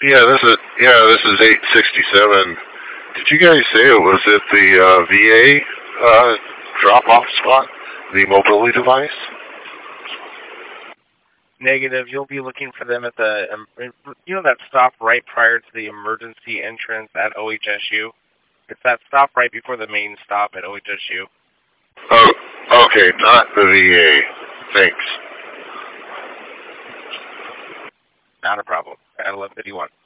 This is 867. Did you guys say it was at the VA drop-off spot, the mobility device? Negative. You'll be looking for them at the, that stop right prior to the emergency entrance at OHSU. It's that stop right before the main stop at OHSU. Oh, okay, not the VA. Thanks. Not a problem. At 11:51.